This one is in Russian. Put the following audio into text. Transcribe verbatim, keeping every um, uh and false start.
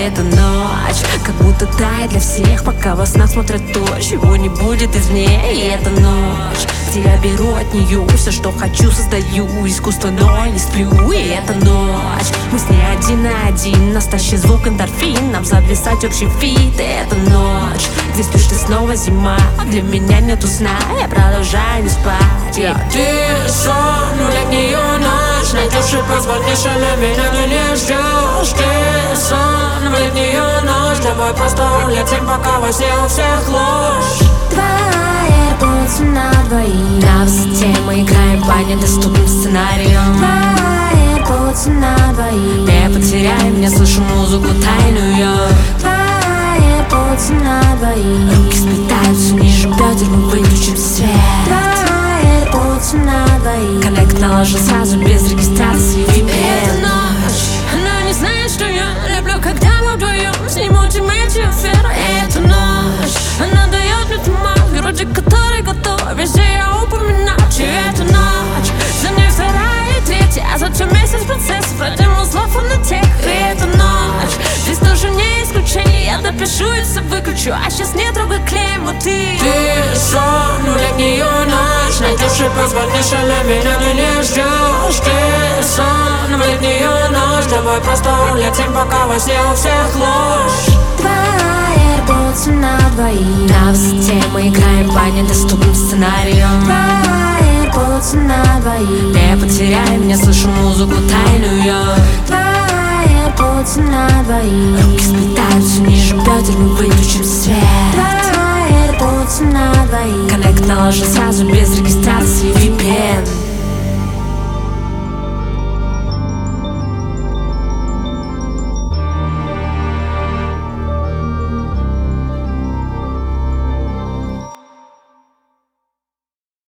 эта ночь как будто тает для всех, пока во снах смотрят то, чего не будет извне. И эта ночь, где я беру от нее все, что хочу, создаю искусство, но не сплю. И эта ночь, мы с ней один на один, настоящий звук эндорфин, нам зависать общий фит. И эта ночь, где спишь ты снова зима, для меня нету сна, я продолжаю не спать. Я ты сон, летнюю ночь найдешь и позвонишь, а меня ты не ждешь. Ты сон, в летнюю ночь, давай просто улетим, пока во сне у всех ложь. Твои AirPods на двоих, на высоте мы играем по недоступным сценариям. Твои AirPods на двоих, не потеряй меня, слышу музыку тайную. Твои AirPods на двоих, руки сплетаются ниже бедер, мы выключим свет. Твои AirPods на двоих, коннект наложен сразу без регистрации ви пи эн. Эта ночь, она не знает, что я люблю, когда мы вдвоем снимем эти аферы. Эта ночь, она дает мне туман, вроде который готов везде я упоминать. И эта ночь, за ней вторая и третья, а затем месяц процессов, ради узлов и на тех. И эта ночь, здесь тоже не исключение, я допишу и все выключу, а сейчас не трогай клейм, вот ты. Ты сон, летнюю ночь найдешь и позвонишь, а меня ты не ждешь. Ты сон, в летнюю ночь, давай просто улетим, пока во сне у всех ложь. Твои AirPods на двоих, на высоте мы играем по недоступным сценариям. Твои AirPods на двоих, не потеряй меня, слышу музыку тайную. Твои AirPods на двоих, руки сплетаются ниже бедер, мы выключим свет. Твои AirPods на двоих, коннект наложен сразу без регистрации ви пи эн.